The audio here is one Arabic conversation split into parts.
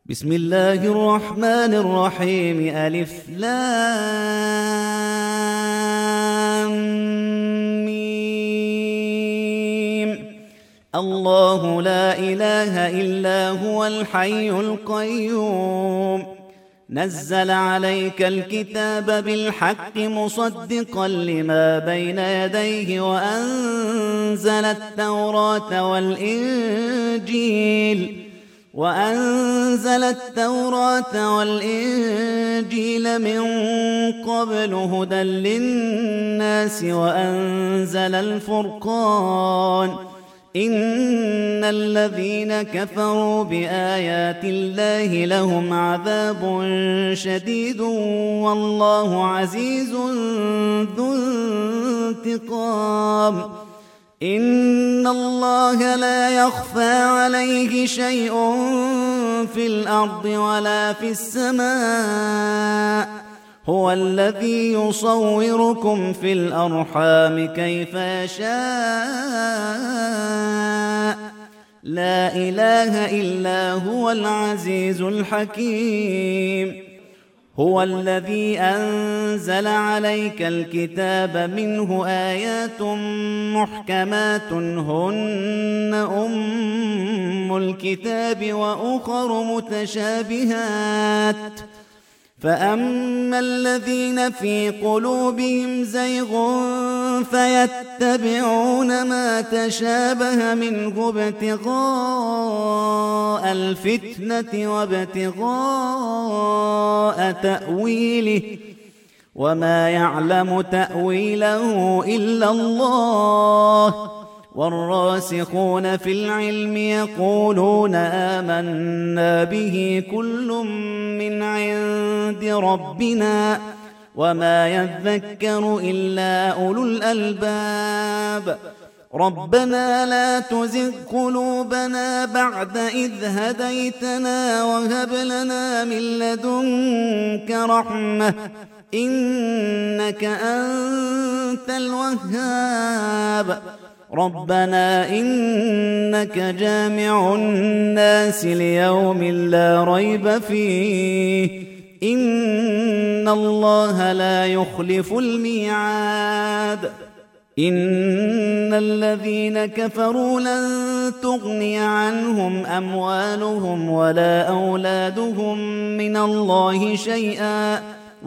بسم الله الرحمن الرحيم. ألف لام ميم. الله لا إله إلا هو الحي القيوم. نزل عليك الكتاب بالحق مصدقا لما بين يديه وأنزل التوراة والإنجيل من قبل هدى للناس وأنزل الفرقان. إن الذين كفروا بآيات الله لهم عذاب شديد والله عزيز ذو انتقام. إن الله لا يخفى عليه شيء في الأرض ولا في السماء. هو الذي يصوركم في الأرحام كيف يشاء. لا إله إلا هو العزيز الحكيم. هو الذي أنزل عليك الكتاب منه آيات محكمات هن أم الكتاب وأخر متشابهات. فأما الذين في قلوبهم زيغ فيتبعون ما تشابه منه ابتغاء الفتنة وابتغاء تأويله وما يعلم تأويله إلا الله. والراسخون في العلم يقولون آمنا به كل من عند ربنا وما يذكر إلا أولو الألباب. ربنا لا تزغ قلوبنا بعد إذ هديتنا وهب لنا من لدنك رحمة إنك أنت الوهاب. ربنا إنك جامع الناس ليوم لا ريب فيه إن الله لا يخلف الميعاد. إن الذين كفروا لن تغني عنهم أموالهم ولا أولادهم من الله شيئا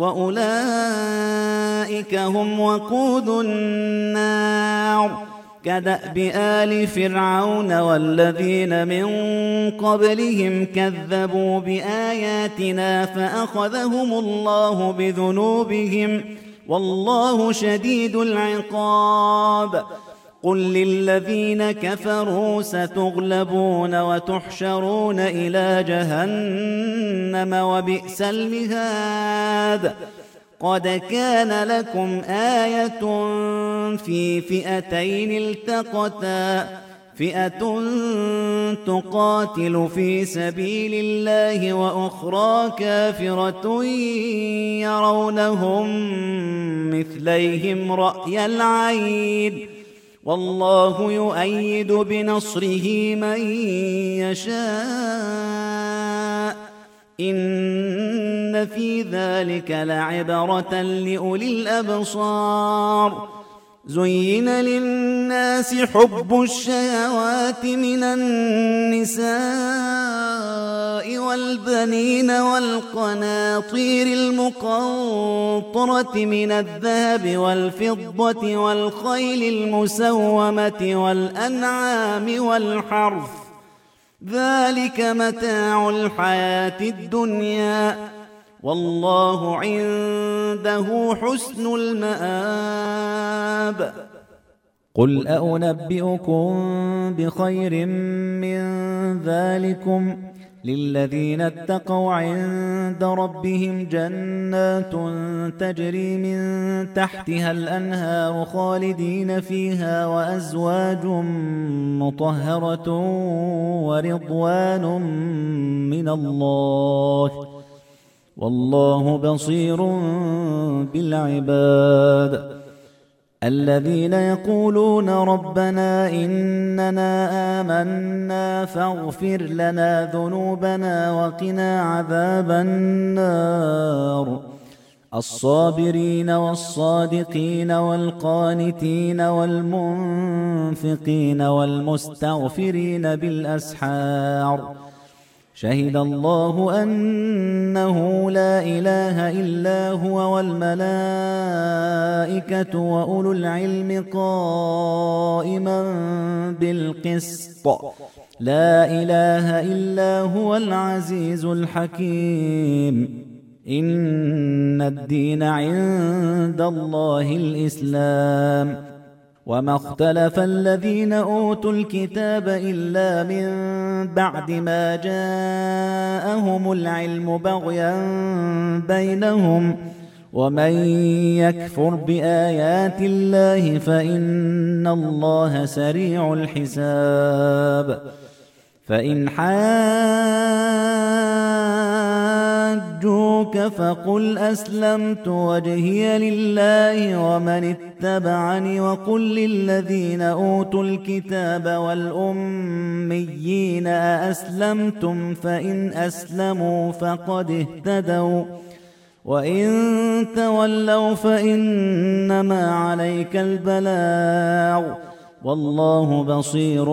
وأولئك هم وقود النار. كدأب آل فرعون والذين من قبلهم كذبوا بآياتنا فأخذهم الله بذنوبهم والله شديد العقاب. قل للذين كفروا ستغلبون وتحشرون إلى جهنم وبئس المهاد. قد كان لكم آية في فئتين التقتا فئة تقاتل في سبيل الله وأخرى كافرة يرونهم مثليهم رأي العين والله يؤيد بنصره من يشاء. إن في ذلك لعبرة لأولي الأبصار. زين للناس حب الشهوات من النساء والبنين والقناطير المقنطرة من الذهب والفضة والخيل المسومة والأنعام والحرث ذلك متاع الحياة الدنيا والله عنده حسن المآب. قل أنبئكم بخير من ذلكم للذين اتقوا عند ربهم جنات تجري من تحتها الأنهار خالدين فيها وأزواج مطهرة ورضوان من الله والله بصير بالعباد. الذين يقولون ربنا إننا آمنا فاغفر لنا ذنوبنا وقنا عذاب النار الصابرين والصادقين والقانتين والمنفقين والمستغفرين بالأسحار شهد الله أنه لا إله إلا هو والملائكة وأولو العلم قائما بالقسط لا إله إلا هو العزيز الحكيم إن الدين عند الله الإسلام وما اختلف الذين أوتوا الكتاب إلا من بعد ما جاءهم العلم بغيا بينهم ومن يكفر بآيات الله فإن الله سريع الحساب فإن حاجوك فقل أسلمت وجهي لله ومن اتبعني وقل للذين أوتوا الكتاب والأميين أأسلمتم فإن أسلموا فقد اهتدوا وإن تولوا فإنما عليك البلاغ والله بصير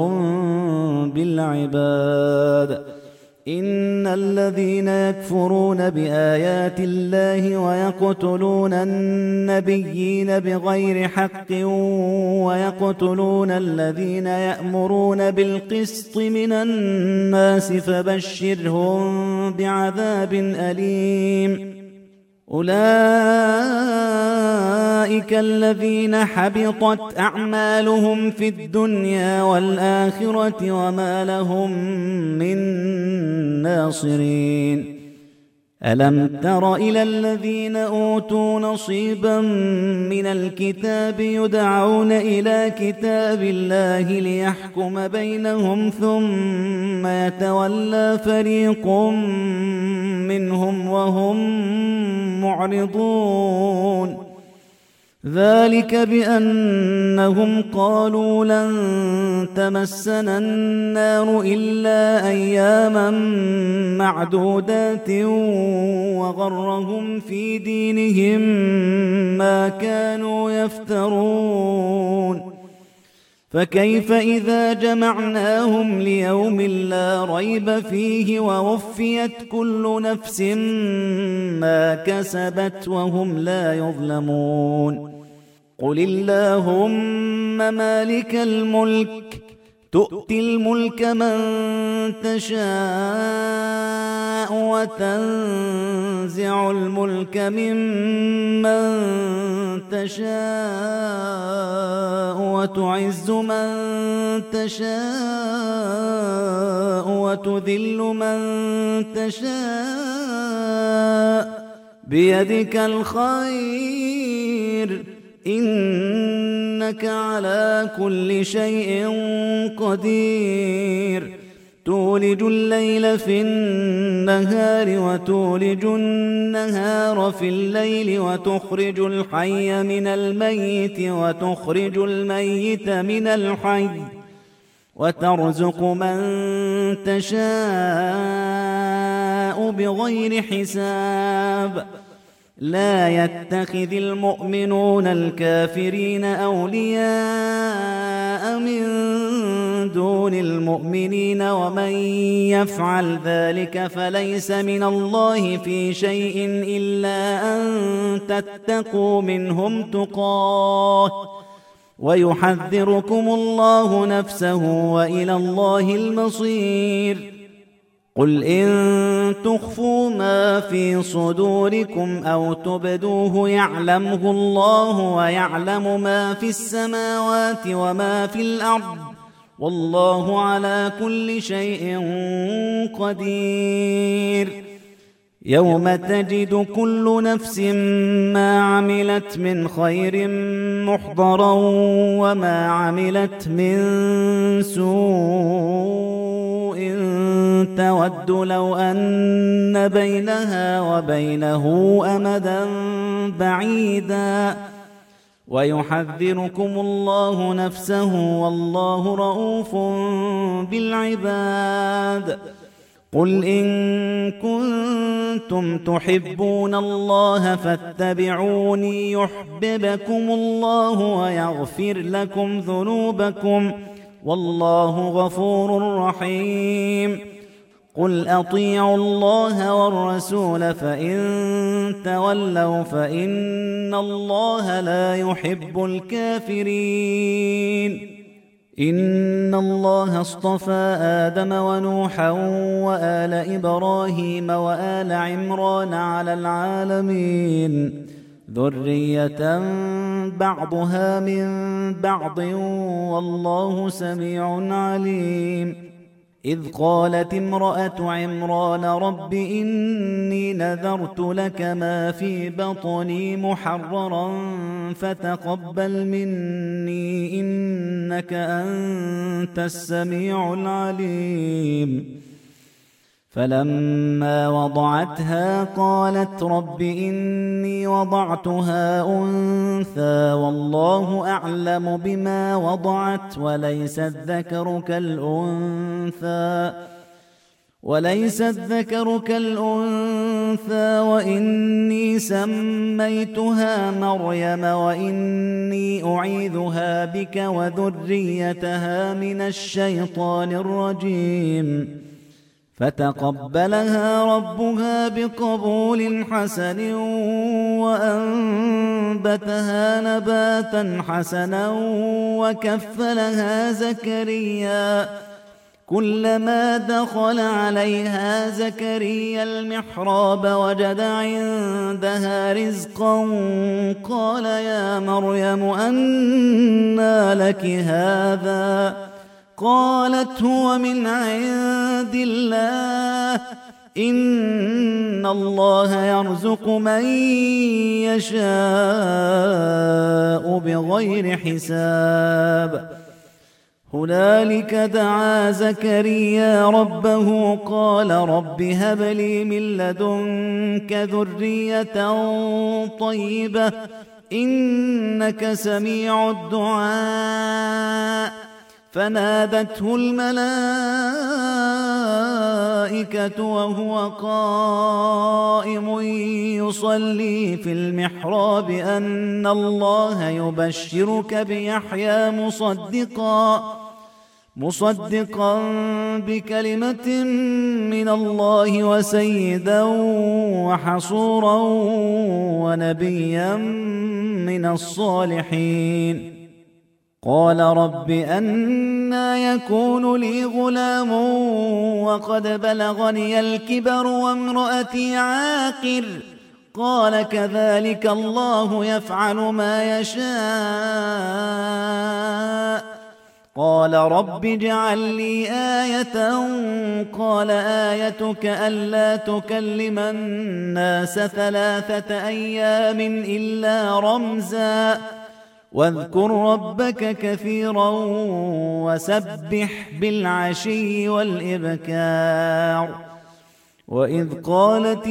بالعباد إن الذين يكفرون بآيات الله ويقتلون النبيين بغير حق ويقتلون الذين يأمرون بالقسط من الناس فبشرهم بعذاب أليم أولئك الذين حبطت أعمالهم في الدنيا والآخرة وما لهم من ناصرين ألم تر إلى الذين أوتوا نصيبا من الكتاب يدعون إلى كتاب الله ليحكم بينهم ثم يتولى فريق منهم وهم معرضون ذلك بأنهم قالوا لن تمسنا النار إلا أياما معدودات وغرهم في دينهم ما كانوا يفترون فكيف إذا جمعناهم ليوم لا ريب فيه ووفيت كل نفس ما كسبت وهم لا يظلمون قل اللهم مالك الملك تؤتي الملك من تشاء وتنزع الملك ممن تشاء وتعز من تشاء وتذل من تشاء بيدك الخير إنك على كل شيء قدير تولج الليل في النهار وتولج النهار في الليل وتخرج الحي من الميت وتخرج الميت من الحي وترزق من تشاء بغير حساب لا يتخذ المؤمنون الكافرين أولياء من دون المؤمنين ومن يفعل ذلك فليس من الله في شيء إلا أن تتقوا منهم تقاه ويحذركم الله نفسه وإلى الله المصير قل إن تخفوا ما في صدوركم أو تبدوه يعلمه الله ويعلم ما في السماوات وما في الأرض والله على كل شيء قدير يوم تجد كل نفس ما عملت من خير محضرا وما عملت من سوء تود لو أن بينها وبينه أمدا بعيدا ويحذركم الله نفسه والله رءوف بالعباد. قل إن كنتم تحبون الله فاتبعوني يحببكم الله ويغفر لكم ذنوبكم والله غفور رحيم. قل أطيعوا الله والرسول فإن تولوا فإن الله لا يحب الكافرين. إن الله اصطفى آدم ونوحا وآل إبراهيم وآل عمران على العالمين ذرية بعضها من بعض والله سميع عليم. إذ قالت امرأة عمران رب إني نذرت لك ما في بطني محررا فتقبل مني إنك أنت السميع العليم. فلما وضعتها قالت رب إني وضعتها أنثى والله أعلم بما وضعت وليس الذكر كالأنثى وإني سميتها مريم وإني أعيذها بك وذريتها من الشيطان الرجيم. فتقبلها ربها بقبول حسن وأنبتها نباتا حسنا وكفلها زكريا. كلما دخل عليها زكريا المحراب وجد عندها رزقا قال يا مريم أنى لك هذا؟ قالت هو من عند الله إن الله يرزق من يشاء بغير حساب. هنالك دعا زكريا ربه قال رب هب لي من لدنك ذرية طيبة إنك سميع الدعاء. فنادته الملائكة وهو قائم يصلي في المحراب أن الله يبشرك بيحيى مصدقا بكلمة من الله وسيدا وحصورا ونبيا من الصالحين. قال رب أنى يكون لي غلام وقد بلغني الكبر وامرأتي عاقر؟ قال كذلك الله يفعل ما يشاء. قال رب اجعل لي آية. قال آيتك ألا تكلم الناس 3 أيام إلا رمزا واذكر ربك كثيرا وسبح بالعشي والإبكار. وإذ قالت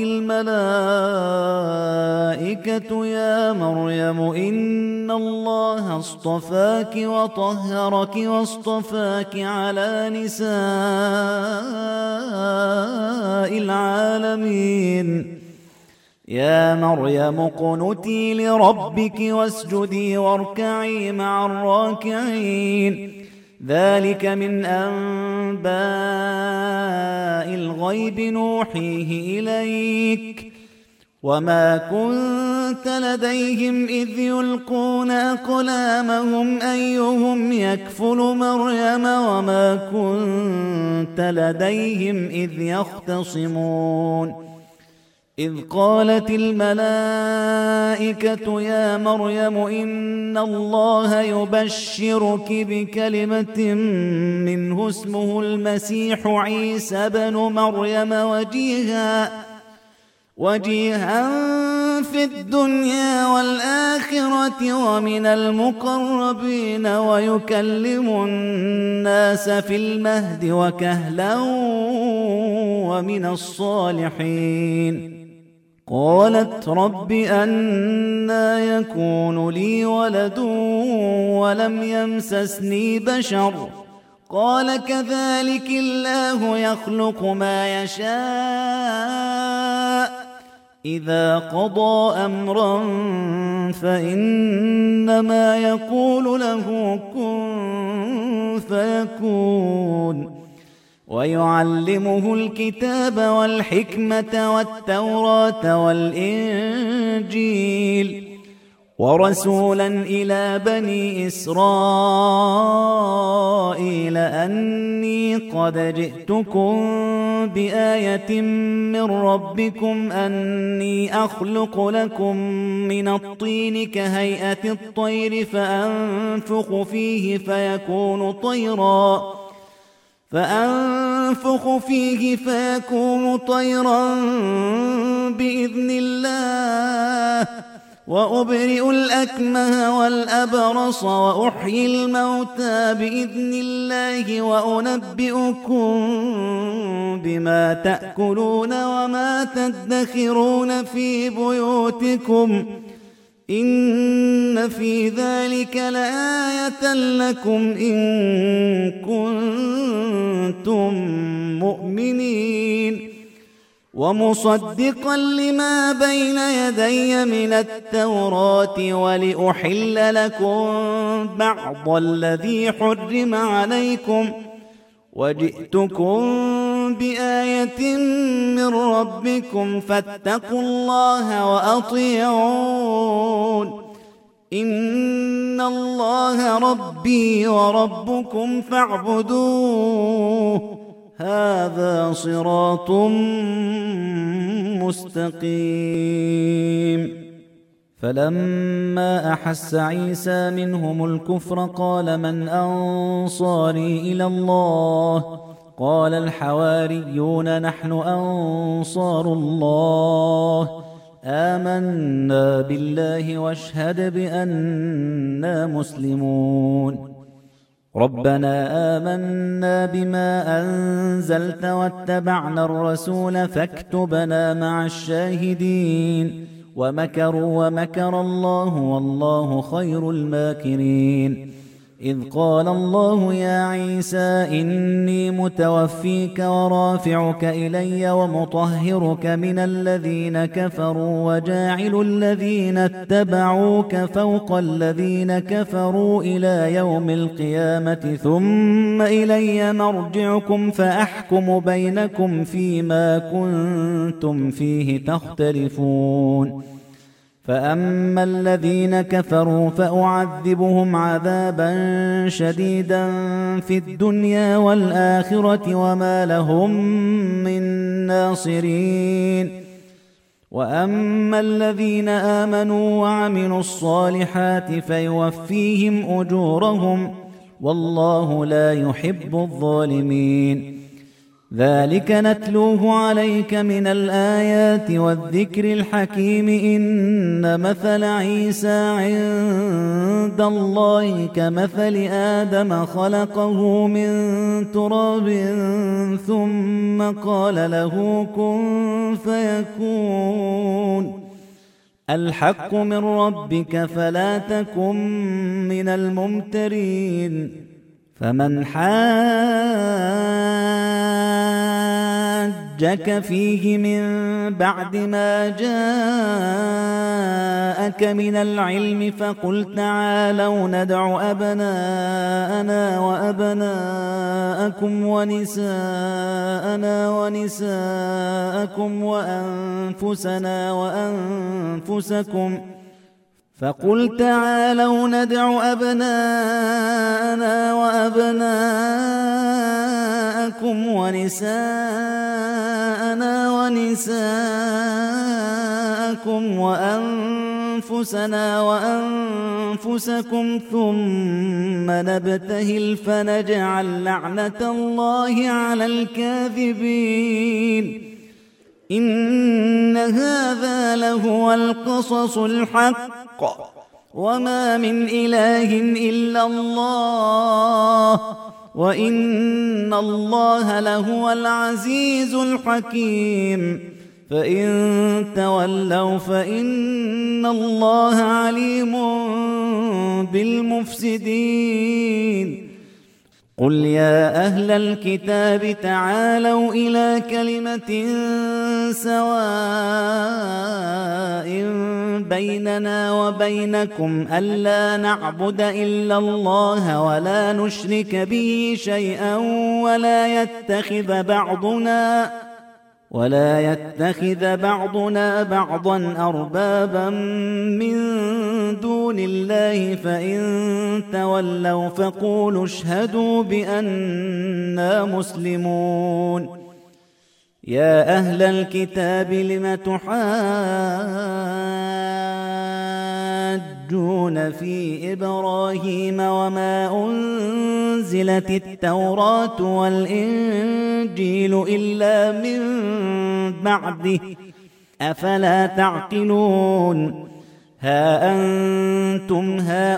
الملائكة يا مريم إن الله اصطفاك وطهرك واصطفاك على نساء العالمين. يا مريم اقنتي لربك واسجدي واركعي مع الراكعين. ذلك من أنباء الغيب نوحيه إليك وما كنت لديهم إذ يلقون أقلامهم أيهم يكفل مريم وما كنت لديهم إذ يختصمون. إذ قالت الملائكة يا مريم إن الله يبشرك بكلمة منه اسمه المسيح عيسى بن مريم وجيها في الدنيا والآخرة ومن المقربين ويكلم الناس في المهد وكهلا ومن الصالحين. قالت رب أنى يكون لي ولد ولم يمسسني بشر قال كذلك الله يخلق ما يشاء إذا قضى أمرا فإنما يقول له كن فيكون ويعلمه الكتاب والحكمة والتوراة والإنجيل ورسولا إلى بني إسرائيل أني قد جئتكم بآية من ربكم أني أخلق لكم من الطين كهيئة الطير فأنفخ فيه فيكون طيرا بإذن الله وأبرئ الأكمه والأبرص وأحيي الموتى بإذن الله وأنبئكم بما تأكلون وما تدخرون في بيوتكم إن في ذلك لآية لكم إن كنتم مؤمنين ومصدقا لما بين يدي من التوراة ولأحل لكم بعض الذي حرم عليكم وجئتكم بآية من ربكم فاتقوا الله وأطيعون إن الله ربي وربكم فاعبدوه هذا صراط مستقيم فلما أحس عيسى منهم الكفر قال من أنصاري إلى الله قال الحواريون نحن أنصار الله آمنا بالله واشهد بأننا مسلمون ربنا آمنا بما أنزلت واتبعنا الرسول فاكتبنا مع الشاهدين ومكروا ومكر الله والله خير الماكرين إذ قال الله يا عيسى إني متوفيك ورافعك إلي ومطهرك من الذين كفروا وجاعل الذين اتبعوك فوق الذين كفروا إلى يوم القيامة ثم إلي مرجعكم فأحكم بينكم فيما كنتم فيه تختلفون فأما الذين كفروا فأعذبهم عذابا شديدا في الدنيا والآخرة وما لهم من ناصرين وأما الذين آمنوا وعملوا الصالحات فيوفيهم أجورهم والله لا يحب الظالمين ذلك نتلوه عليك من الآيات والذكر الحكيم إن مثل عيسى عند الله كمثل آدم خلقه من تراب ثم قال له كن فيكون الحق من ربك فلا تكن من الممترين فمن حاجك فيه من بعد ما جاءك من العلم فقل تعالوا ندع أبناءنا وأبناءكم ونساءنا ونساءكم وأنفسنا وأنفسكم فقل تعالوا ندع أبناءنا وأبناءكم ونساءنا ونساءكم وأنفسنا وأنفسكم ثم نبتهل فنجعل لعنة الله على الكاذبين إن هذا لهو القصص الحق وما من إله إلا الله وإن الله لهو العزيز الحكيم فإن تولوا فإن الله عليم بالمفسدين. قل يا أهل الكتاب تعالوا إلى كلمة سواء بيننا وبينكم ألا نعبد إلا الله ولا نشرك به شيئا ولا يتخذ بعضنا بعضا أربابا من دون الله، فإن تولوا فقولوا اشهدوا بأننا مسلمون. يا أهل الكتاب لم تحاجون في إبراهيم وما أنزلت التوراة والإنجيل إلا من بعده أفلا تعقلون؟ ها أنتم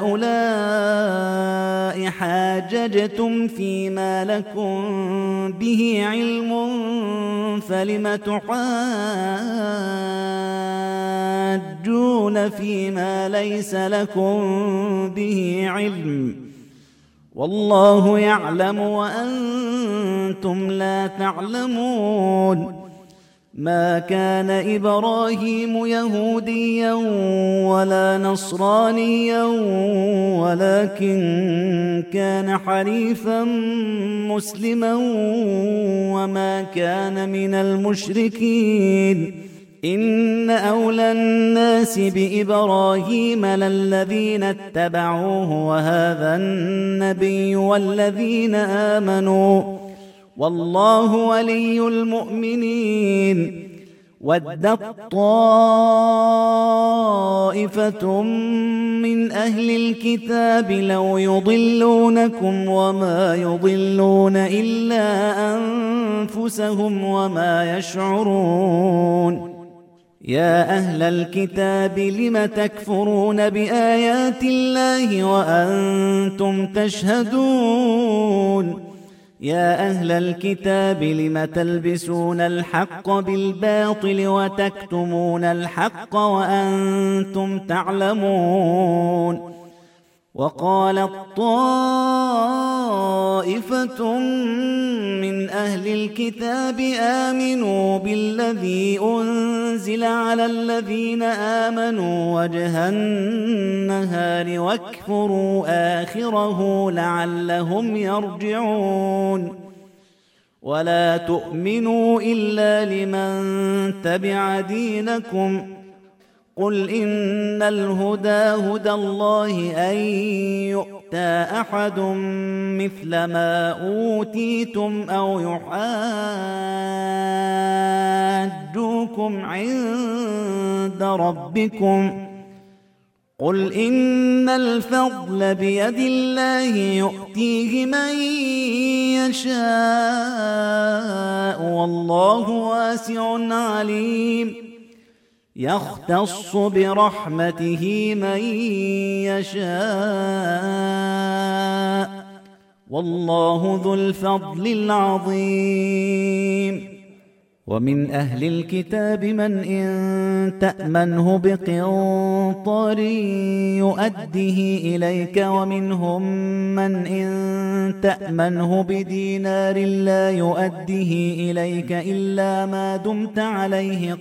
هؤلاء حاججتم فيما لكم به علم فلم تحاجون فيما ليس لكم به علم؟ والله يعلم وأنتم لا تعلمون. ما كان إبراهيم يهوديا ولا نصرانيا ولكن كان حنيفا مسلما وما كان من المشركين. إن أولى الناس بإبراهيم للذين اتبعوه وهذا النبي والذين آمنوا والله ولي المؤمنين. ودت طائفة من أهل الكتاب لو يضلونكم وما يضلون إلا أنفسهم وما يشعرون. يا أهل الكتاب لم تكفرون بآيات الله وأنتم تشهدون؟ يا أهل الكتاب لم تلبسون الحق بالباطل وتكتمون الحق وأنتم تعلمون؟ وقالت طائفة من أهل الكتاب آمنوا بالذي أنزل على الذين آمنوا وجه النهار واكفروا آخره لعلهم يرجعون. ولا تؤمنوا إلا لمن تبع دينكم. قل إن الهدى هدى الله أن يؤتى أحد مثل ما أوتيتم أو يحاجوكم عند ربكم. قل إن الفضل بيد الله يؤتيه من يشاء والله واسع عليم. يختص برحمته من يشاء والله ذو الفضل العظيم. ومن أهل الكتاب من إن تأمنه بقنطار يؤده إليك ومنهم من إن تأمنه بدينار لا يؤده إليك إلا ما دمت عليه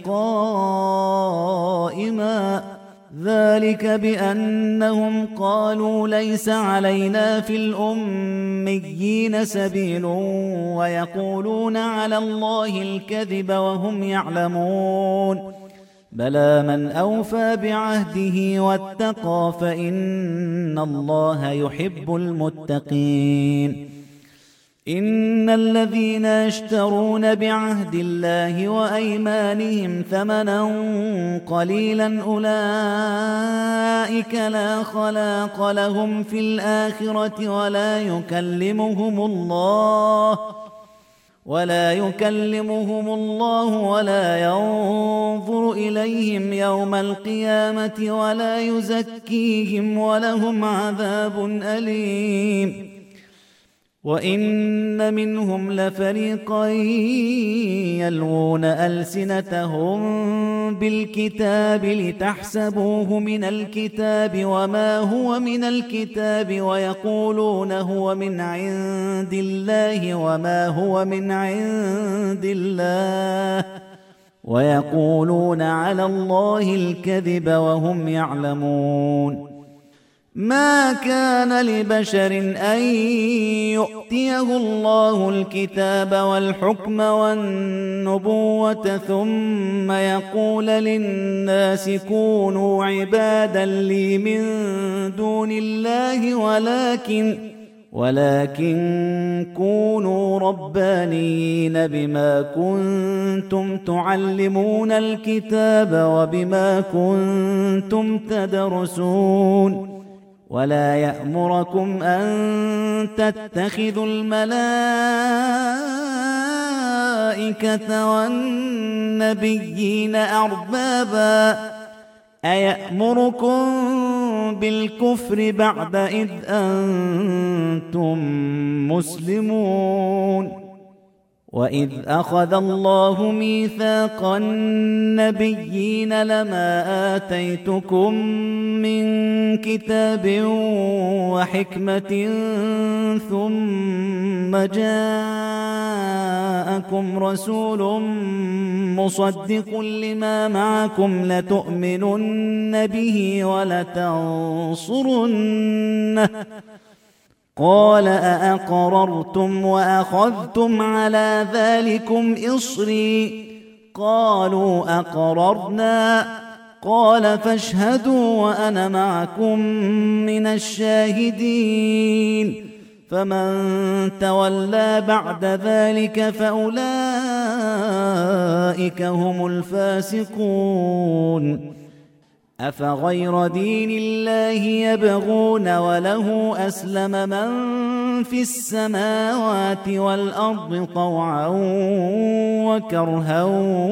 قائما. ذلك بأنهم قالوا ليس علينا في الأميين سبيل ويقولون على الله الكذب وهم يعلمون. بلى من أوفى بعهده واتقى فإن الله يحب المتقين. إن الذين يشترون بعهد الله وأيمانهم ثمنا قليلا أولئك لا خلاق لهم في الآخرة ولا يكلمهم الله ولا ينظر إليهم يوم القيامة ولا يزكيهم ولهم عذاب أليم. وإن منهم لفريقا يلوون ألسنتهم بالكتاب لتحسبوه من الكتاب وما هو من الكتاب ويقولون هو من عند الله وما هو من عند الله ويقولون على الله الكذب وهم يعلمون. ما كان لبشر أن يؤتيه الله الكتاب والحكم والنبوة ثم يقول للناس كونوا عبادا لي من دون الله ولكن كونوا ربانيين بما كنتم تعلمون الكتاب وبما كنتم تدرسون. ولا يأمركم أن تتخذوا الملائكة والنبيين أربابا أيأمركم بالكفر بعد إذ أنتم مسلمون. وإذ أخذ الله ميثاق النبيين لما آتيتكم من كتاب وحكمة ثم جاءكم رسول مصدق لما معكم لتؤمنن به ولتنصرنه قال أأقررتم وأخذتم على ذلكم إصري قالوا أقررنا قال فاشهدوا وأنا معكم من الشاهدين. فمن تولى بعد ذلك فأولئك هم الفاسقون. أفغير دين الله يبغون وله أسلم من في السماوات والأرض طوعا وكرها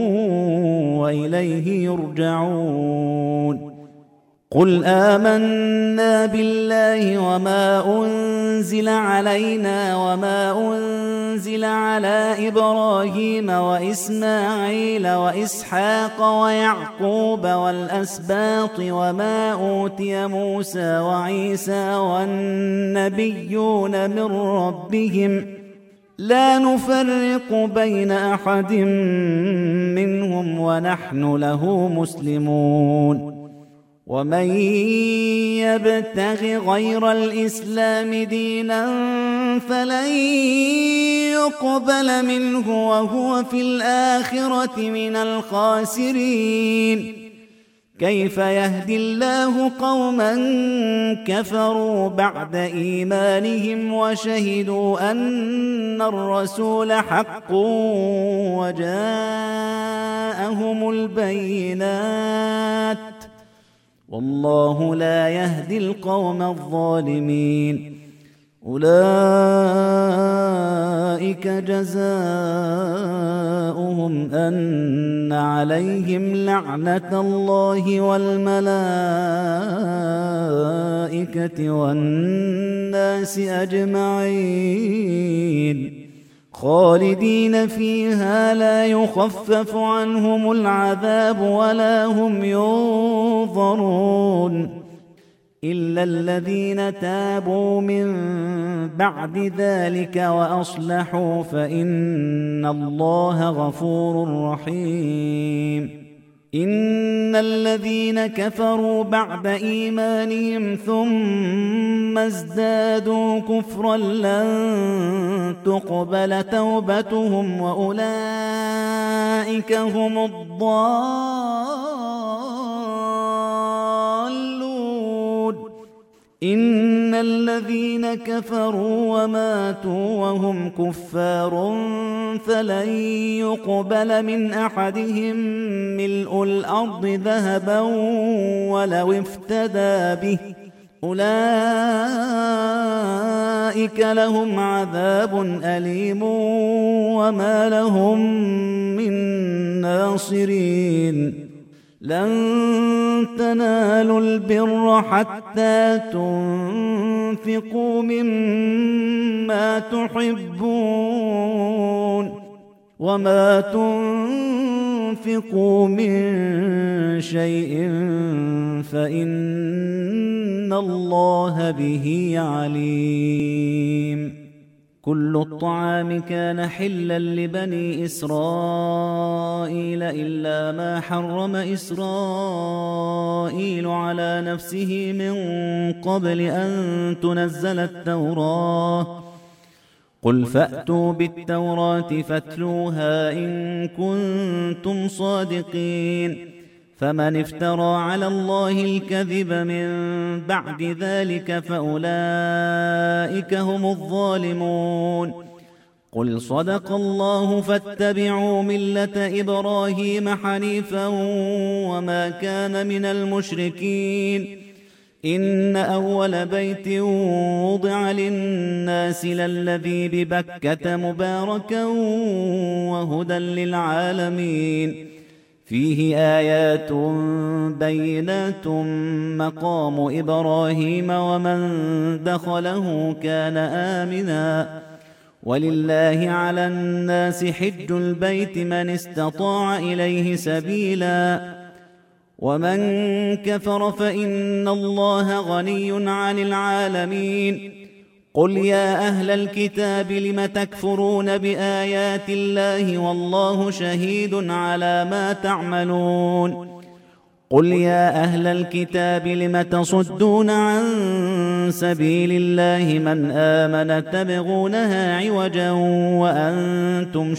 وإليه يرجعون. قل آمنا بالله وما أنزل علينا وما أنزل على إبراهيم وإسماعيل وإسحاق ويعقوب والأسباط وما أوتي موسى وعيسى والنبيون من ربهم لا نفرق بين أحد منهم ونحن له مسلمون. ومن يبتغ غير الإسلام دينا فلن يقبل منه وهو في الآخرة من الخاسرين. كيف يهدي الله قوما كفروا بعد إيمانهم وشهدوا أن الرسول حق وجاءهم البينات والله لا يهدي القوم الظالمين. أولئك جزاؤهم أن عليهم لعنة الله والملائكة والناس أجمعين خالدين فيها لا يخفف عنهم العذاب ولا هم ينظرون إلا الذين تابوا من بعد ذلك وأصلحوا فإن الله غفور رحيم. إن الذين كفروا بعد إيمانهم ثم ازدادوا كفرا لن تقبل توبتهم وأولئك هم الضالون. إن الذين كفروا وماتوا وهم كفار فلن يقبل من أحدهم ملء الأرض ذهبا ولو افتدى به أولئك لهم عذاب أليم وما لهم من ناصرين. لن تنالوا البر حتى تنفقوا مما تحبون وما تنفقوا من شيء فإن الله به عليم. كل الطعام كان حلا لبني إسرائيل إلا ما حرم إسرائيل على نفسه من قبل أن تنزل التوراة. قل فأتوا بالتوراة فاتلوها إن كنتم صادقين. فمن افترى على الله الكذب من بعد ذلك فأولئك هم الظالمون. قل صدق الله فاتبعوا ملة إبراهيم حنيفا وما كان من المشركين. إن أول بيت وضع للناس للذي ببكة مباركا وهدى للعالمين. فيه آيات بينات مقام إبراهيم ومن دخله كان آمنا. ولله على الناس حج البيت من استطاع إليه سبيلا ومن كفر فإن الله غني عن العالمين. قل يا أهل الكتاب لم تكفرون بآيات الله والله شهيد على ما تعملون. قل يا أهل الكتاب لم تصدون عن سبيل الله من آمن تبغونها عوجا وأنتم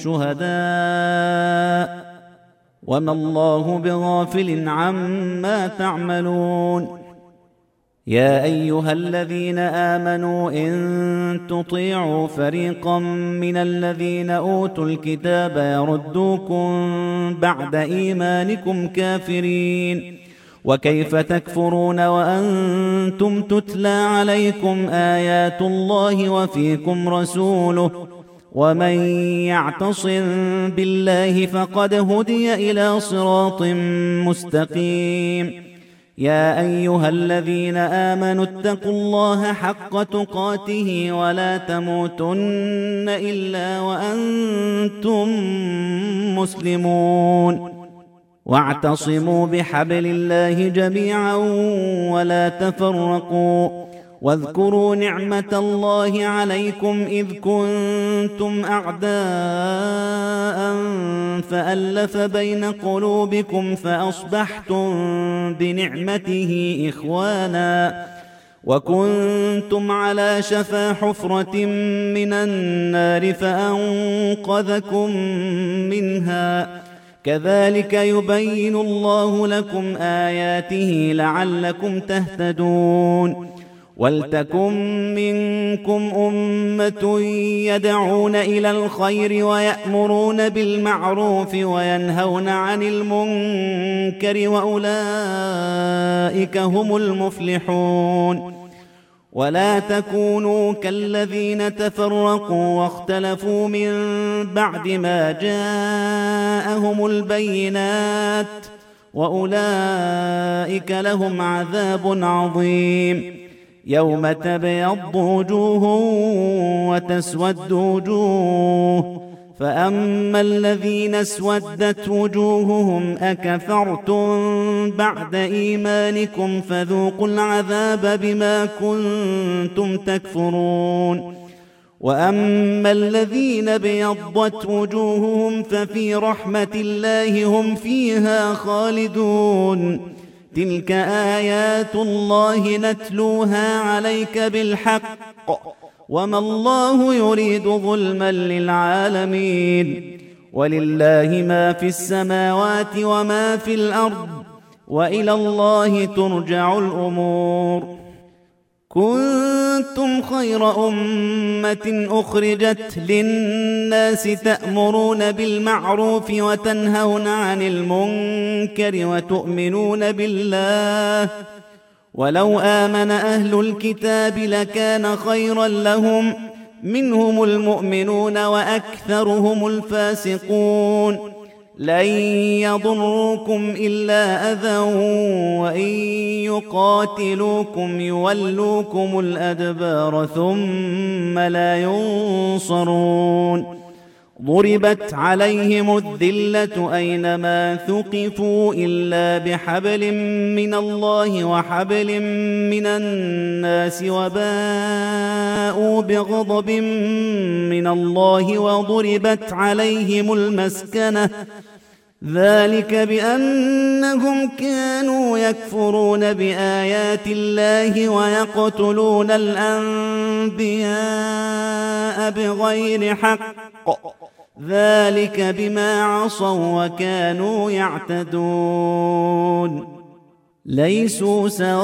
شهداء وما الله بغافل عما تعملون. يا أيها الذين آمنوا إن تطيعوا فريقا من الذين أوتوا الكتاب يردوكم بعد إيمانكم كافرين. وكيف تكفرون وأنتم تتلى عليكم آيات الله وفيكم رسوله ومن يعتصم بالله فقد هدي إلى صراط مستقيم. يا أيها الذين آمنوا اتقوا الله حق تقاته ولا تموتن إلا وأنتم مسلمون. واعتصموا بحبل الله جميعا ولا تفرقوا. واذكروا نعمة الله عليكم إذ كنتم أعداء فألف بين قلوبكم فأصبحتم بنعمته إخوانا وكنتم على شفا حفرة من النار فأنقذكم منها. كذلك يبين الله لكم آياته لعلكم تهتدون. ولتكن منكم أمة يدعون إلى الخير ويأمرون بالمعروف وينهون عن المنكر وأولئك هم المفلحون. ولا تكونوا كالذين تفرقوا واختلفوا من بعد ما جاءهم البينات وأولئك لهم عذاب عظيم. يوم تبيض وجوه وتسود وجوه فأما الذين اسودت وجوههم أكفرتم بعد إيمانكم فذوقوا العذاب بما كنتم تكفرون. وأما الذين ابيضت وجوههم ففي رحمة الله هم فيها خالدون. تلك آيات الله نتلوها عليك بالحق وما الله يريد ظلما للعالمين. ولله ما في السماوات وما في الأرض وإلى الله ترجع الأمور. كنتم خير أمة أخرجت للناس تأمرون بالمعروف وتنهون عن المنكر وتؤمنون بالله. ولو آمن أهل الكتاب لكان خيرا لهم منهم المؤمنون وأكثرهم الفاسقون. لن يضروكم إلا أذى وإن يقاتلوكم يولوكم الأدبار ثم لا ينصرون ضربت عليهم الذلة أينما ثقفوا إلا بحبل من الله وحبل من الناس وباءوا بغضب من الله وضربت عليهم المسكنة ذلك بأنهم كانوا يكفرون بآيات الله ويقتلون الأنبياء بغير حق ذلك بما عصوا وكانوا يعتدون ليسوا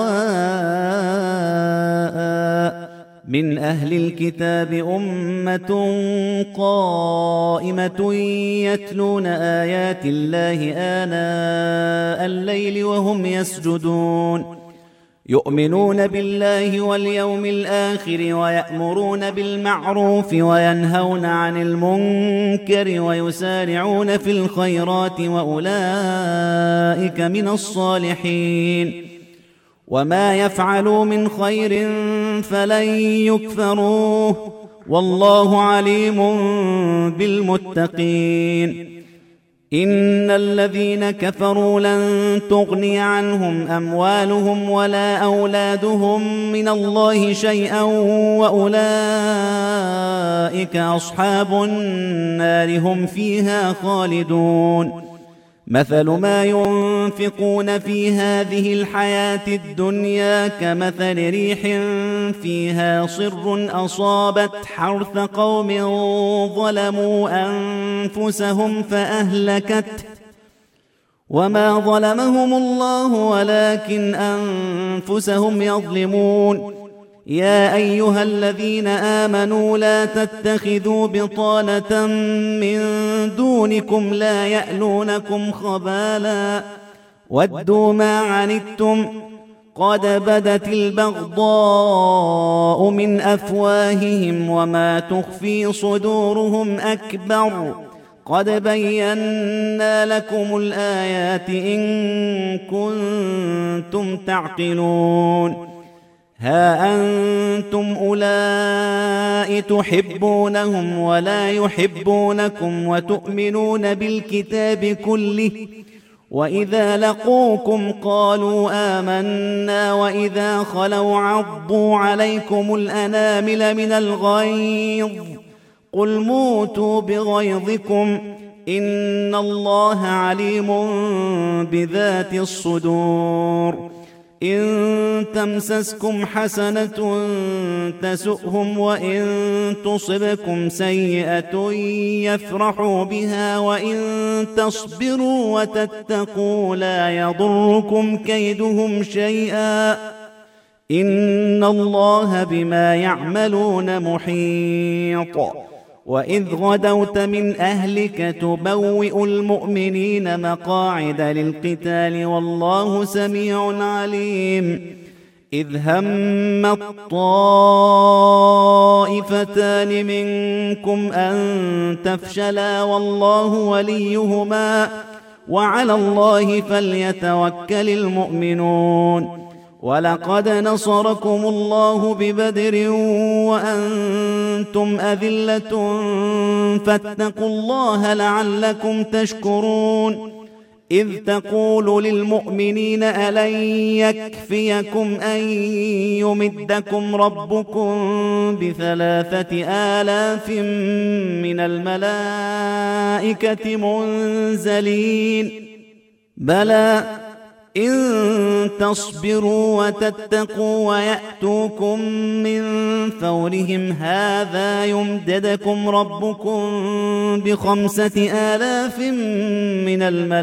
سواء من أهل الكتاب أمة قائمة يتلون آيات الله آناء الليل وهم يسجدون يؤمنون بالله واليوم الآخر ويأمرون بالمعروف وينهون عن المنكر ويسارعون في الخيرات وأولئك من الصالحين وما يفعلوا من خير فلن يكفروه والله عليم بالمتقين إن الذين كفروا لن تغني عنهم أموالهم ولا أولادهم من الله شيئا وأولئك أصحاب النار هم فيها خالدون مثل ما ينفقون في هذه الحياة الدنيا كمثل ريح فيها صر أصابت حرث قوم ظلموا أنفسهم فأهلكته وما ظلمهم الله ولكن أنفسهم يظلمون يا أيها الذين آمنوا لا تتخذوا بطانة من دونكم لا يألونكم خبالا ودوا ما عنتم قد بدت البغضاء من أفواههم وما تخفي صدورهم أكبر قد بينا لكم الآيات إن كنتم تعقلون ها أنتم أولئك تحبونهم ولا يحبونكم وتؤمنون بالكتاب كله وإذا لقوكم قالوا آمنا وإذا خلوا عضوا عليكم الأنامل من الغيظ قل موتوا بغيظكم إن الله عليم بذات الصدور إن تمسسكم حسنة تسؤهم وإن تصبكم سيئة يفرحوا بها وإن تصبروا وتتقوا لا يضركم كيدهم شيئا إن الله بما يعملون محيط وإذ غدوت من أهلك تبوئ المؤمنين مقاعد للقتال والله سميع عليم إذ هم الطائفتان منكم أن تفشلا والله وليهما وعلى الله فليتوكل المؤمنون ولقد نصركم الله ببدر وأنتم أذلة فاتقوا الله لعلكم تشكرون إذ تقول للمؤمنين ألن يكفيكم أن يمدكم ربكم ب3,000 من الملائكة منزلين بلى إن تصبروا وتتقوا ويأتوكم من فورهم هذا يمددكم ربكم ب5,000 من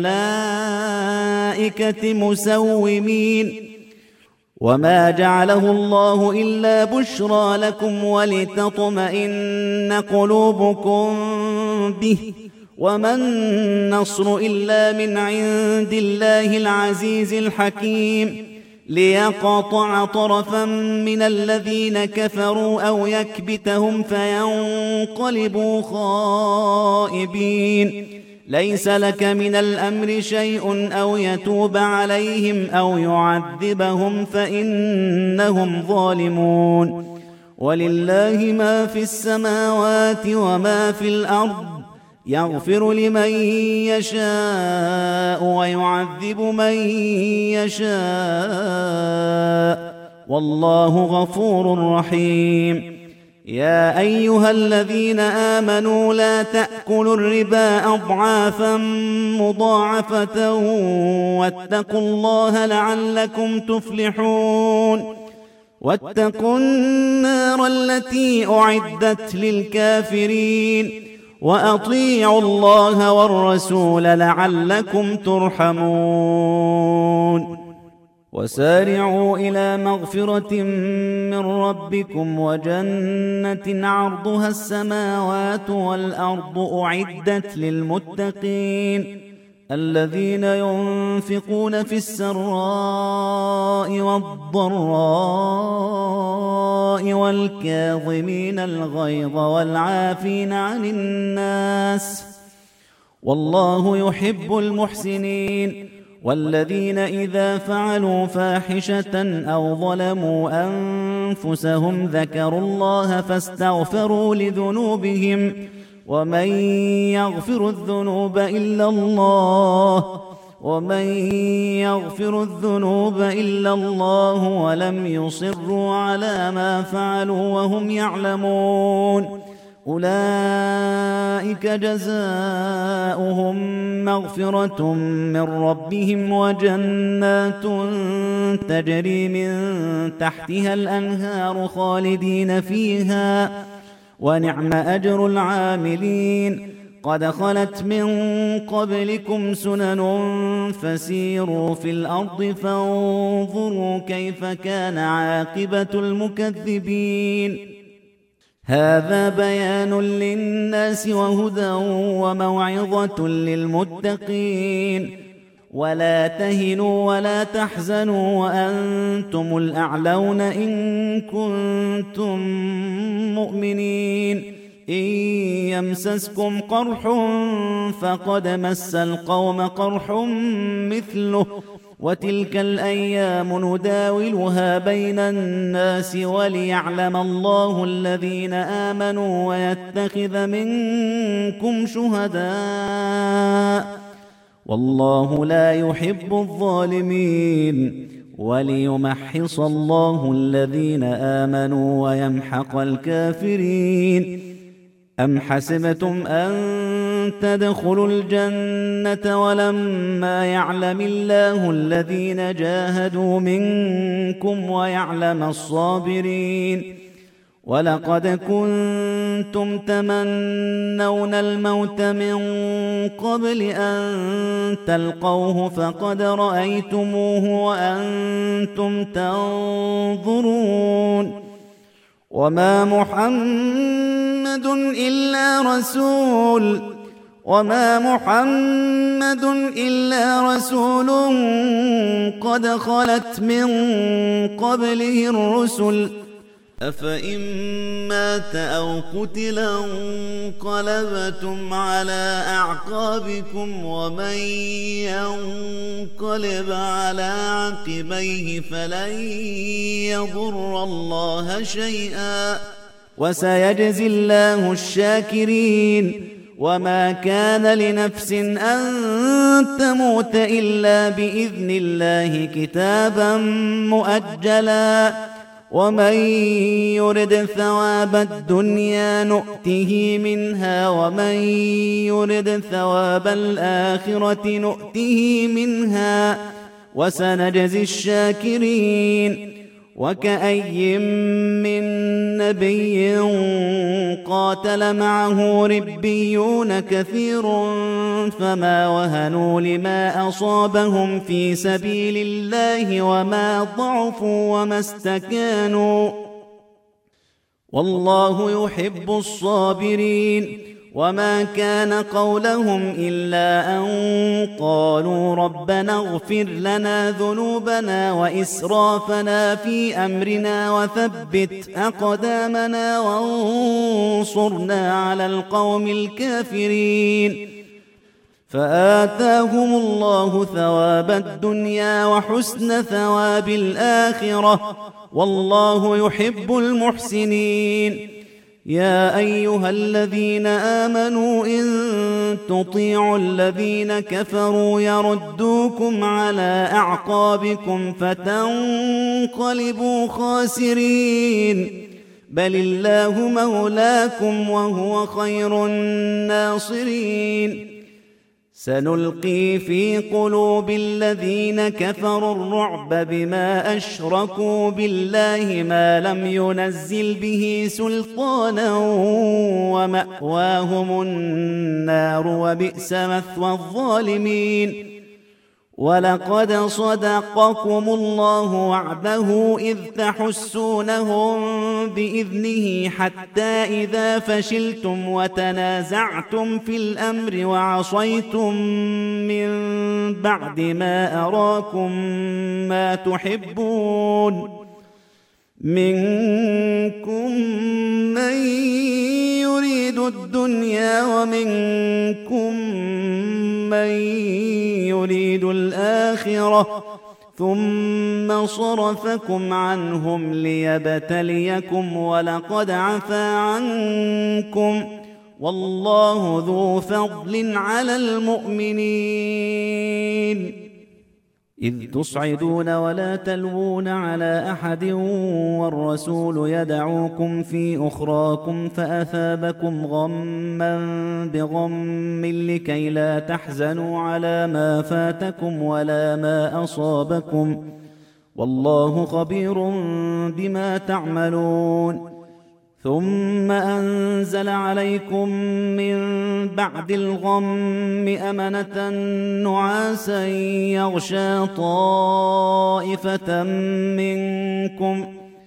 الملائكة مسومين وما جعله الله إلا بشرى لكم ولتطمئن قلوبكم به وما النصر إلا من عند الله العزيز الحكيم ليقطع طرفا من الذين كفروا أو يكبتهم فينقلبوا خائبين ليس لك من الأمر شيء أو يتوب عليهم أو يعذبهم فإنهم ظالمون ولله ما في السماوات وما في الأرض يغفر لمن يشاء ويعذب من يشاء والله غفور رحيم يا أيها الذين آمنوا لا تأكلوا الربا أضعافا مضاعفة واتقوا الله لعلكم تفلحون واتقوا النار التي أعدت للكافرين وأطيعوا الله والرسول لعلكم ترحمون وسارعوا إلى مغفرة من ربكم وجنة عرضها السماوات والأرض أعدت للمتقين الذين ينفقون في السراء والضراء والكاظمين الغيظ والعافين عن الناس والله يحب المحسنين والذين إذا فعلوا فاحشة أو ظلموا أنفسهم ذكروا الله فاستغفروا لذنوبهم ومن يغفر الذنوب إلا الله ولم يصروا على ما فعلوا وهم يعلمون أولئك جزاؤهم مغفرة من ربهم وجنات تجري من تحتها الأنهار خالدين فيها ونعم أجر العاملين قد خلت من قبلكم سنن فسيروا في الأرض فانظروا كيف كان عاقبة المكذبين هذا بيان للناس وهدى وموعظة للمتقين ولا تهنوا ولا تحزنوا وأنتم الأعلون إن كنتم مؤمنين إن يمسسكم قرح فقد مس القوم قرح مثله وتلك الأيام نداولها بين الناس وليعلم الله الذين آمنوا ويتخذ منكم شهداء والله لا يحب الظالمين وليمحص الله الذين آمنوا ويمحق الكافرين أم حسبتم أن تدخلوا الجنة ولما يعلم الله الذين جاهدوا منكم ويعلم الصابرين ولقد كنتم تمنون الموت من قبل أن تلقوه فقد رأيتموه وأنتم تنظرون وما محمد إلا رسول قد خلت من قبله الرسل أفإن مات أو قتلا انقلبتم على أعقابكم ومن ينقلب على عقبيه فلن يضر الله شيئا وسيجزي الله الشاكرين وما كان لنفس أن تموت إلا بإذن الله كتابا مؤجلا ومن يرد ثواب الدنيا نؤته منها ومن يرد ثواب الآخرة نؤته منها وسنجزي الشاكرين وكأي من نبي قاتل معه ربيون كثير فما وهنوا لما أصابهم في سبيل الله وما ضعفوا وما استكانوا والله يحب الصابرين وما كان قولهم إلا أن قالوا ربنا اغفر لنا ذنوبنا وإسرافنا في أمرنا وثبت أقدامنا وانصرنا على القوم الكافرين فآتاهم الله ثواب الدنيا وحسن ثواب الآخرة والله يحب المحسنين. يا أيها الذين آمنوا إن تطيعوا الذين كفروا يردوكم على أعقابكم فتنقلبوا خاسرين، بل الله مولاكم وهو خير الناصرين. سنلقي في قلوب الذين كفروا الرعب بما أشركوا بالله ما لم ينزل به سلطانا ومأواهم النار وبئس مثوى الظالمين. ولقد صدقكم الله وعده إذ تحسونهم بإذنه حتى إذا فشلتم وتنازعتم في الأمر وعصيتم من بعد ما أراكم ما تحبون، منكم من يريد الدنيا ومنكم من يريد الآخرة ثم صرفكم عنهم ليبتليكم ولقد عفا عنكم والله ذو فضل على المؤمنين. إذ تصعدون ولا تلوون على أحد والرسول يدعوكم في أخراكم فأثابكم غما بغم لكي لا تحزنوا على ما فاتكم ولا ما أصابكم والله خبير بما تعملون. ثم أنزل عليكم من بعد الغم أمنة نعاسا يغشى طائفة منكم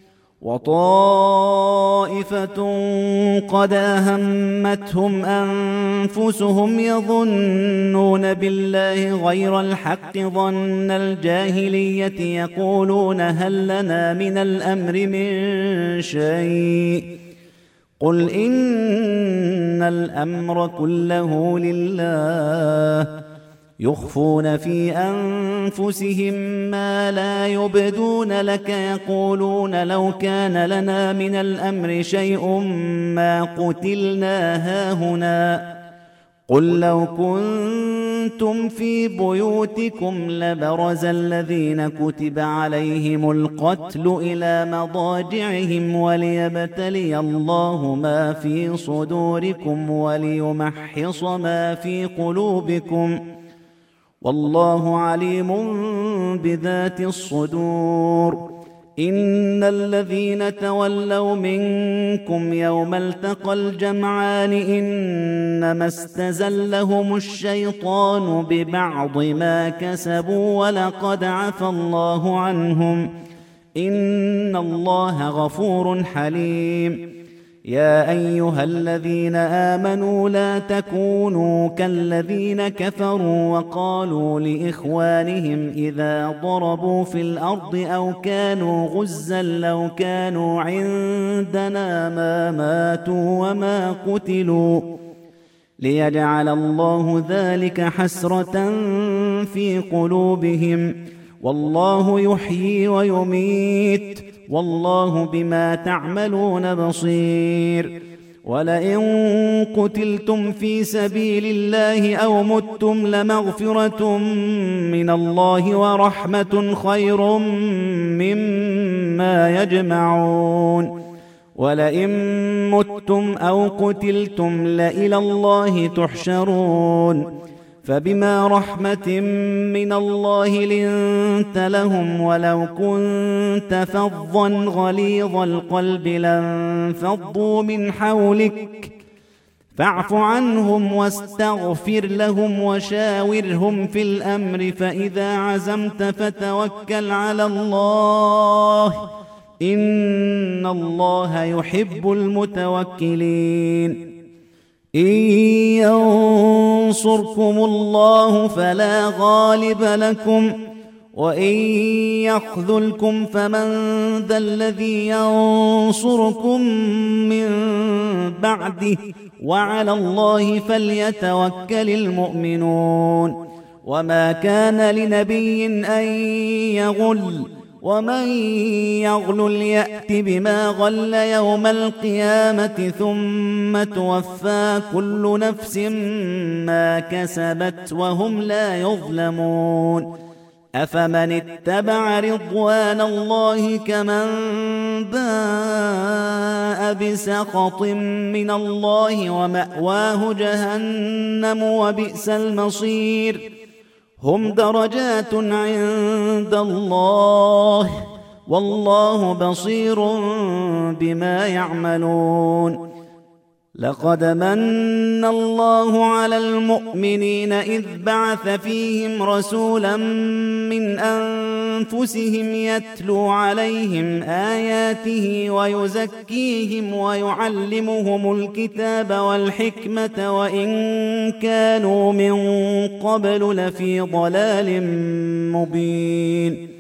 وطائفة قد أهمتهم أنفسهم يظنون بالله غير الحق ظن الجاهلية يقولون هل لنا من الأمر من شيء قل إن الأمر كله لله يخفون في أنفسهم ما لا يبدون لك يقولون لو كان لنا من الأمر شيء ما قتلنا هاهنا قل لو كنتم في بيوتكم لبرز الذين كتب عليهم القتل إلى مضاجعهم وليبتلي الله ما في صدوركم وليمحص ما في قلوبكم والله عليم بذات الصدور. إن الذين تولوا منكم يوم التقى الجمعان إنما استزلهم الشيطان ببعض ما كسبوا ولقد عفى الله عنهم إن الله غفور حليم. يا أيها الذين آمنوا لا تكونوا كالذين كفروا وقالوا لإخوانهم إذا ضربوا في الأرض أو كانوا غزا لو كانوا عندنا ما ماتوا وما قتلوا ليجعل الله ذلك حسرة في قلوبهم والله يحيي ويميت والله بما تعملون بصير. ولئن قتلتم في سبيل الله أو متم لمغفرة من الله ورحمة خير مما يجمعون. ولئن متم أو قتلتم لإلى الله تحشرون. فبما رحمة من الله لنت لهم ولو كنت فظا غليظ القلب لانفضوا من حولك فاعف عنهم واستغفر لهم وشاورهم في الأمر فإذا عزمت فتوكل على الله إن الله يحب المتوكلين. إن ينصركم الله فلا غالب لكم وإن يخذلكم فمن ذا الذي ينصركم من بعده وعلى الله فليتوكل المؤمنون. وما كان لنبي أن يغل، ومن يغل يأت بما غل يوم القيامة ثم توفى كل نفس ما كسبت وهم لا يظلمون. أفمن اتبع رضوان الله كمن باء بسخط من الله ومأواه جهنم وبئس المصير. هم درجات عند الله والله بصير بما يعملون. لقد من الله على المؤمنين إذ بعث فيهم رسولا من أنفسهم يتلو عليهم آياته ويزكيهم ويعلمهم الكتاب والحكمة وإن كانوا من قبل لفي ضلال مبين.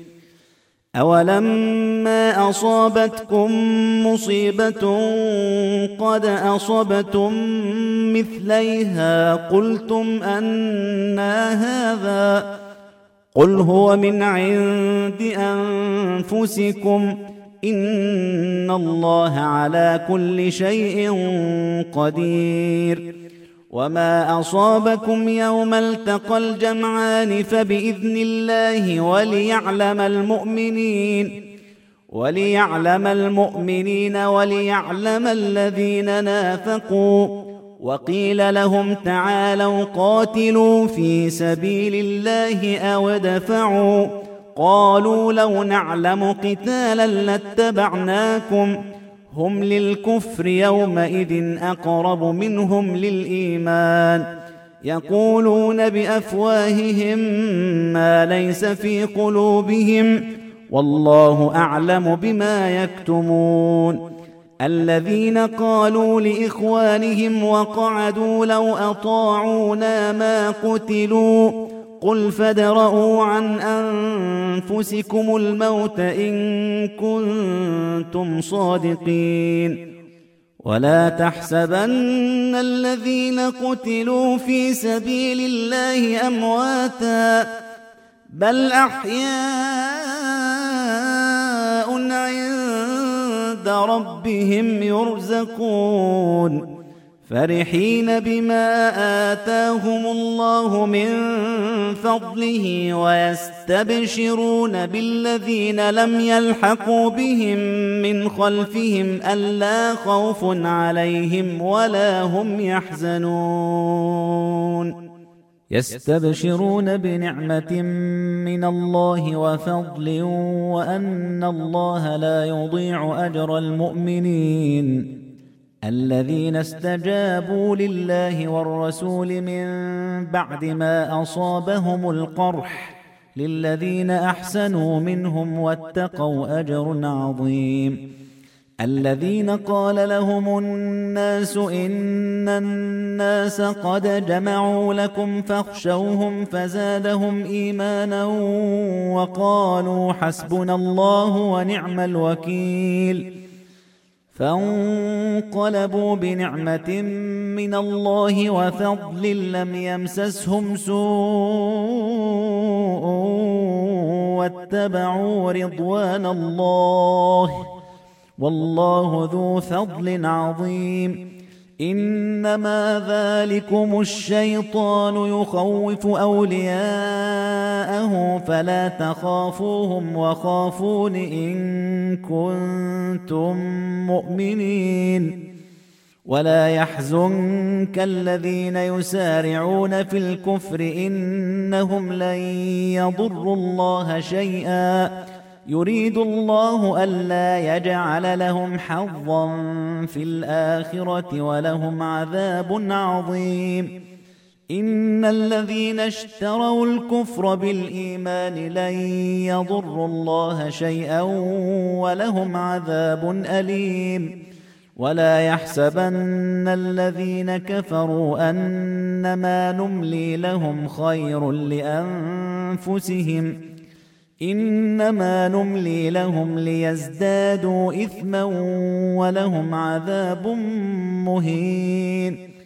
أولما أصابتكم مصيبة قد أصبتم مثليها قلتم أنى هذا، قل هو من عند أنفسكم إن الله على كل شيء قدير. وما أصابكم يوم التقى الجمعان فبإذن الله وليعلم المؤمنين وليعلم الذين نافقوا. وقيل لهم تعالوا قاتلوا في سبيل الله أو ادفعوا، قالوا لو نعلم قتالا لاتبعناكم، هم للكفر يومئذ أقرب منهم للإيمان، يقولون بأفواههم ما ليس في قلوبهم والله أعلم بما يكتمون. الذين قالوا لإخوانهم وقعدوا لو أطاعونا ما قتلوا، قل فادرءوا عن أنفسكم الموت إن كنتم صادقين. ولا تحسبن الذين قتلوا في سبيل الله أمواتا بل أحياء عند ربهم يرزقون، فرحين بما آتاهم الله من فضله ويستبشرون بالذين لم يلحقوا بهم من خلفهم ألا خوف عليهم ولا هم يحزنون. يستبشرون بنعمة من الله وفضل وأن الله لا يضيع أجر المؤمنين. الذين استجابوا لله والرسول من بعد ما أصابهم القرح للذين أحسنوا منهم واتقوا أجر عظيم. الذين قال لهم الناس إن الناس قد جمعوا لكم فاخشوهم فزادهم إيمانا وقالوا حسبنا الله ونعم الوكيل. فانقلبوا بنعمة من الله وفضل لم يمسسهم سوء واتبعوا رضوان الله والله ذو فضل عظيم. إنما ذلكم الشيطان يخوف أولياءه فلا تخافوهم وخافون إن كنتم مؤمنين. ولا يحزنك الذين يسارعون في الكفر إنهم لن يضروا الله شيئا يريد الله ألا يجعل لهم حظا في الآخرة ولهم عذاب عظيم. إن الذين اشتروا الكفر بالإيمان لن يضروا الله شيئا ولهم عذاب أليم. ولا يحسبن الذين كفروا أنما نملي لهم خير لأنفسهم إنما نملي لهم ليزدادوا إثما ولهم عذاب مهين.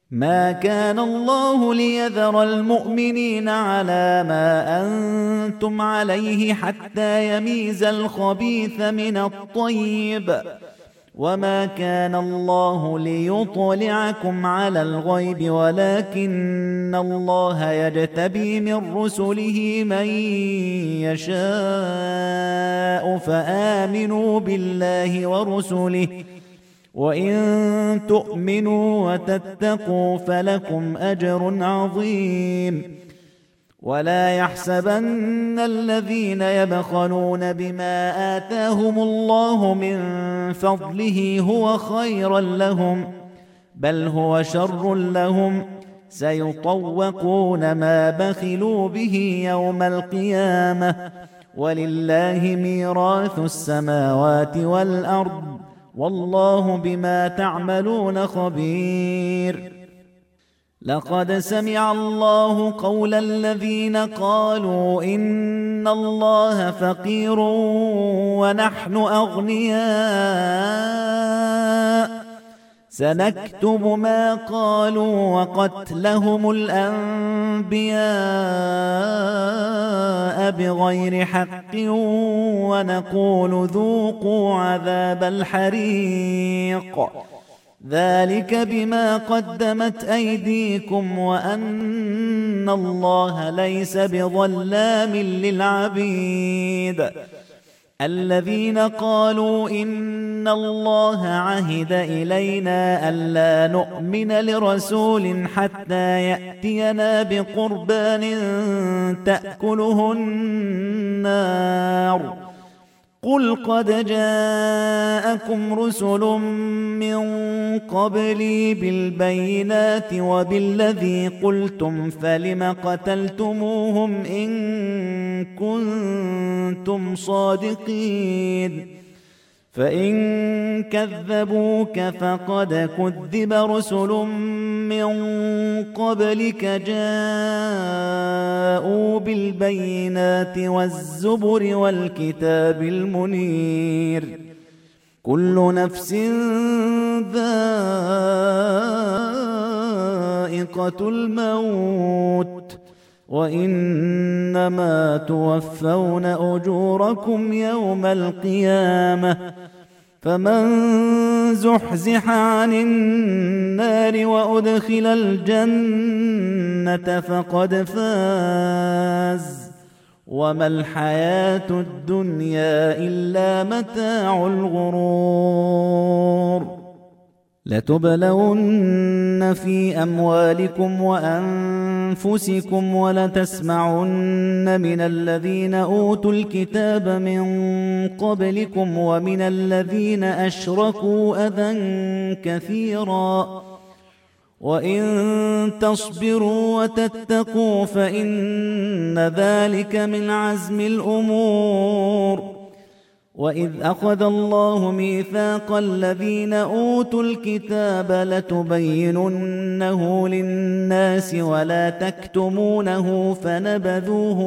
ما كان الله ليذر المؤمنين على ما أنتم عليه حتى يميز الخبيث من الطيب، وما كان الله ليطلعكم على الغيب ولكن الله يجتبي من رسله من يشاء، فآمنوا بالله ورسله، وإن تؤمنوا وتتقوا فلكم أجر عظيم. ولا يحسبن الذين يبخلون بما آتاهم الله من فضله هو خيرا لهم، بل هو شر لهم، سيطوقون ما بخلوا به يوم القيامة، ولله ميراث السماوات والأرض، والله بما تعملون خبير. لقد سمع الله قول الذين قالوا إن الله فقير ونحن أغنياء، سنكتب ما قالوا وقتلهم الأنبياء بغير حق، ونقول ذوقوا عذاب الحريق، ذلك بما قدمت أيديكم وأن الله ليس بظلام للعبيد. الذين قالوا إن الله عهد إلينا ألا نؤمن لرسول حتى يأتينا بقربان تأكله النار، قل قد جاءكم رسل من قبلي بالبينات وبالذي قلتم، فلم قتلتموهم إن كنتم صادقين؟ فإن كذبوك فقد كذب رسل من قبلك جاءوا بالبينات والزبر والكتاب المنير، كل نفس ذائقة الموت، وإنما توفون أجوركم يوم القيامة، فمن زحزح عن النار وأدخل الجنة فقد فاز، وما الحياة الدنيا إلا متاع الغرور. لتبلون في أموالكم وأنفسكم ولتسمعن من الذين أوتوا الكتاب من قبلكم ومن الذين أشركوا أذى كثيرا، وإن تصبروا وتتقوا فإن ذلك من عزم الأمور. وإذ أخذ الله ميثاق الذين أوتوا الكتاب لتبيننه للناس ولا تكتمونه، فنبذوه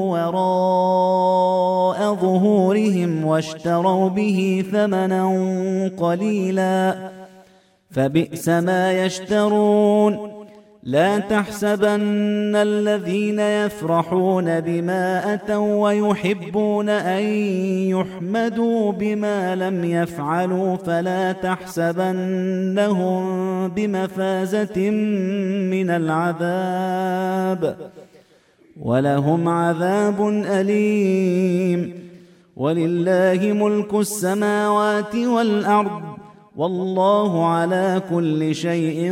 وراء ظهورهم واشتروا به ثمنا قليلا، فبئس ما يشترون. لا تحسبن الذين يفرحون بما أتوا ويحبون أن يحمدوا بما لم يفعلوا، فلا تحسبنهم بمفازة من العذاب، ولهم عذاب أليم. ولله ملك السماوات والأرض، والله على كل شيء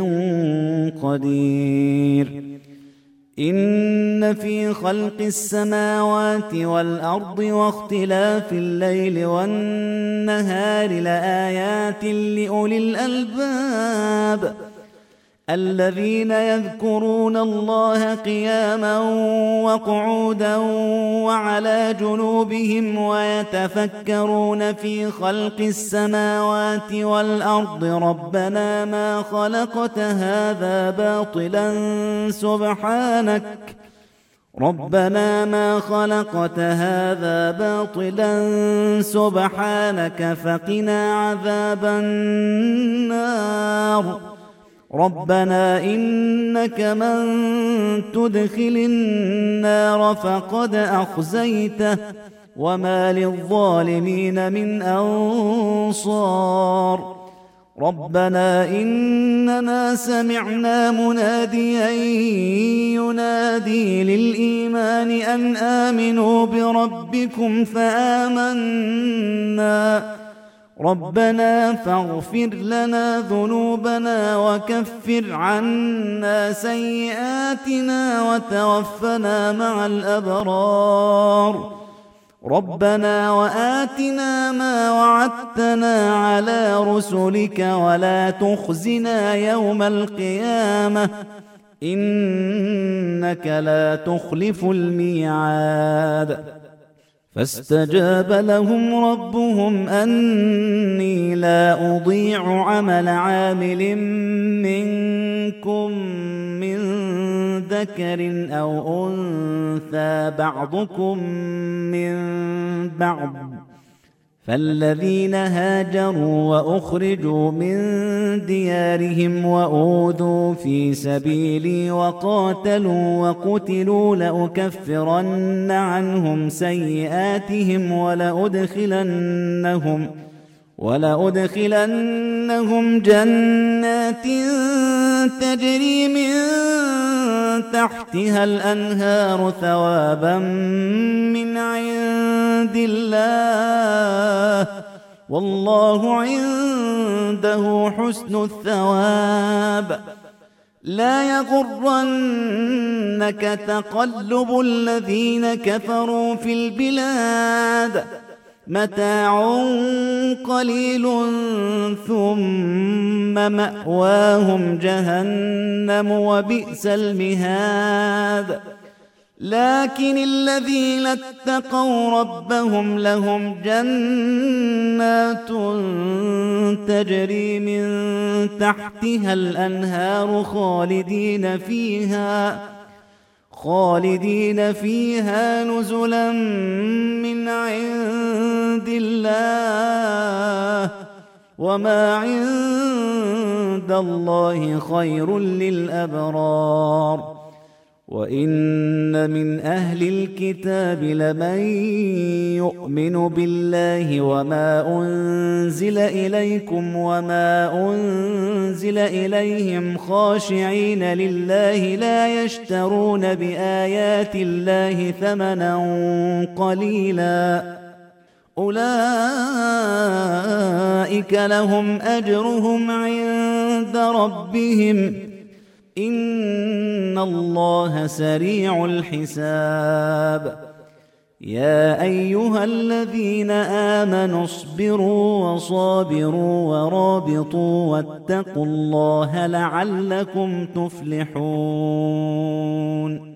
قدير. إن في خلق السماوات والأرض واختلاف الليل والنهار لآيات لأولي الألباب، الذين يذكرون الله قياما وقعودا وعلى جنوبهم ويتفكرون في خلق السماوات والأرض ربنا ما خلقت هذا باطلا سبحانك فقنا عذاب النار. ربنا إنك من تدخل النار فقد أخزيته وما للظالمين من أنصار ربنا إننا سمعنا مناديا ينادي للإيمان أن آمنوا بربكم فآمنا ربنا فاغفر لنا ذنوبنا وكفر عنا سيئاتنا وتوفنا مع الأبرار ربنا وآتنا ما وعدتنا على رسلك ولا تخزنا يوم القيامة إنك لا تخلف الميعاد فاستجاب لهم ربهم أني لا أضيع عمل عامل منكم من ذكر أو أنثى بعضكم من بعض فالذين هاجروا وأخرجوا من ديارهم وأوذوا في سبيلي وقاتلوا وقتلوا لأكفرن عنهم سيئاتهم ولأدخلنهم جنات تجري من تحتها الأنهار ثوابا من عند الله والله عنده حسن الثواب لا يغرنك تقلب الذين كفروا في البلاد متاع قليل ثم مأواهم جهنم وبئس المهاد لكن الذين اتقوا ربهم لهم جنات تجري من تحتها الأنهار خالدين فيها نزلا من عند الله وما عند الله خير للأبرار وإن من أهل الكتاب لمن يؤمن بالله وما أنزل إليكم وما أنزل إليهم خاشعين لله لا يشترون بآيات الله ثمنا قليلا أولئك لهم أجرهم عند ربهم إن الله سريع الحساب يا أيها الذين آمنوا اصبروا وصابروا ورابطوا واتقوا الله لعلكم تفلحون